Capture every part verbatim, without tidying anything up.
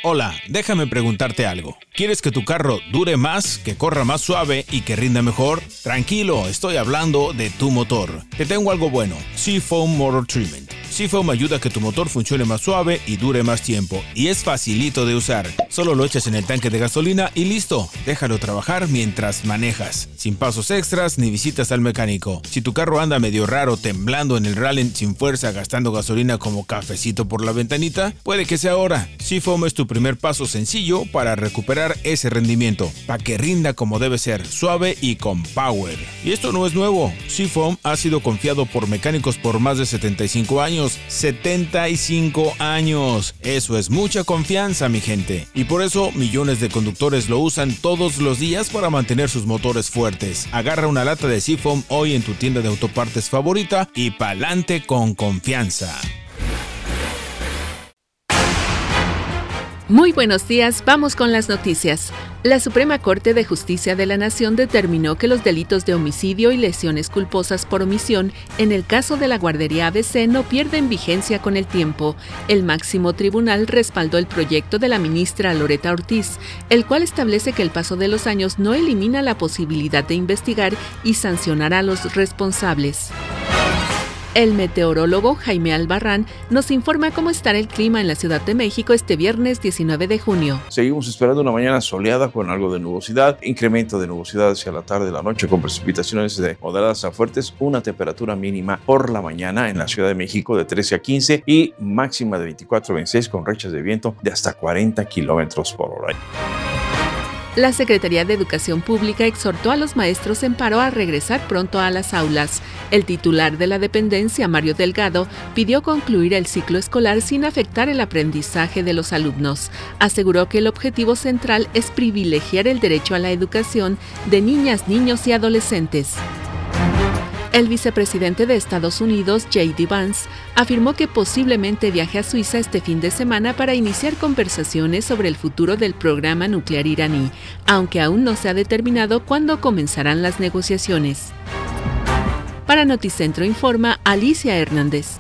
Hola, déjame preguntarte algo. ¿Quieres que tu carro dure más, que corra más suave y que rinda mejor? Tranquilo, estoy hablando de tu motor. Te tengo algo bueno, Seafoam Motor Treatment. Seafoam ayuda a que tu motor funcione más suave y dure más tiempo, y es facilito de usar. Solo lo echas en el tanque de gasolina y listo. Déjalo trabajar mientras manejas, sin pasos extras ni visitas al mecánico. Si tu carro anda medio raro, temblando en el rally sin fuerza, gastando gasolina como cafecito por la ventanita, puede que sea ahora. Seafoam es tu primer paso sencillo para recuperar ese rendimiento, para que rinda como debe ser, suave y con power. Y esto no es nuevo. Seafoam ha sido confiado por mecánicos por más de setenta y cinco años. setenta y cinco años. Eso es mucha confianza, mi gente. Y por eso millones de conductores lo usan todos los días para mantener sus motores fuertes. Agarra una lata de Seafoam hoy en tu tienda de autopartes favorita y pa'lante con confianza. Muy buenos días, vamos con las noticias. La Suprema Corte de Justicia de la Nación determinó que los delitos de homicidio y lesiones culposas por omisión en el caso de la guardería A B C no pierden vigencia con el tiempo. El máximo tribunal respaldó el proyecto de la ministra Loretta Ortiz, el cual establece que el paso de los años no elimina la posibilidad de investigar y sancionar a los responsables. El meteorólogo Jaime Albarrán nos informa cómo estará el clima en la Ciudad de México este viernes diecinueve de junio. Seguimos esperando una mañana soleada con algo de nubosidad, incremento de nubosidad hacia la tarde y la noche con precipitaciones de moderadas a fuertes, una temperatura mínima por la mañana en la Ciudad de México de trece a quince y máxima de veinticuatro a veintiséis con rachas de viento de hasta cuarenta kilómetros por hora. La Secretaría de Educación Pública exhortó a los maestros en paro a regresar pronto a las aulas. El titular de la dependencia, Mario Delgado, pidió concluir el ciclo escolar sin afectar el aprendizaje de los alumnos. Aseguró que el objetivo central es privilegiar el derecho a la educación de niñas, niños y adolescentes. El vicepresidente de Estados Unidos, J D Vance, afirmó que posiblemente viaje a Suiza este fin de semana para iniciar conversaciones sobre el futuro del programa nuclear iraní, aunque aún no se ha determinado cuándo comenzarán las negociaciones. Para Noticentro informa Alicia Hernández.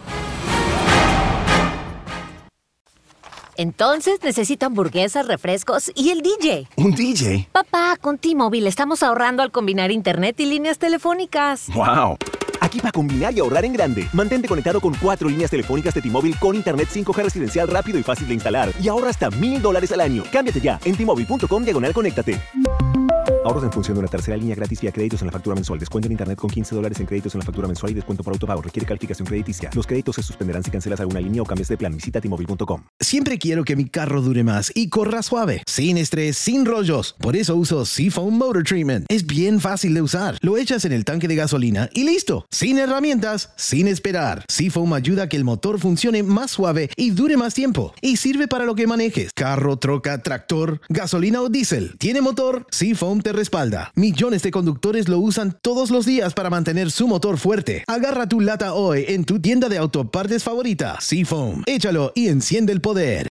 Entonces necesito hamburguesas, refrescos y el D J. ¿Un D J? Papá, con T-Mobile estamos ahorrando al combinar internet y líneas telefónicas. ¡Wow! Aquí para combinar y ahorrar en grande. Mantente conectado con cuatro líneas telefónicas de T-Mobile con internet cinco G residencial rápido y fácil de instalar. Y ahorra hasta mil dólares al año. Cámbiate ya en T-Mobile.com diagonal conéctate. Ahorros en función de una tercera línea gratis vía créditos en la factura mensual. Descuento en internet con quince dólares en créditos en la factura mensual y descuento por autopago. Requiere calificación crediticia. Los créditos se suspenderán si cancelas alguna línea o cambias de plan. Visita T Mobile punto com. Siempre quiero que mi carro dure más y corra suave, sin estrés, sin rollos. Por eso uso Seafoam Motor Treatment. Es bien fácil de usar. Lo echas en el tanque de gasolina y listo. Sin herramientas, sin esperar. Seafoam ayuda a que el motor funcione más suave y dure más tiempo. Y sirve para lo que manejes. Carro, troca, tractor, gasolina o diésel. ¿Tiene motor? Seafoam te respalda. Millones de conductores lo usan todos los días para mantener su motor fuerte. Agarra tu lata hoy en tu tienda de autopartes favorita. Seafoam. Échalo y enciende el poder.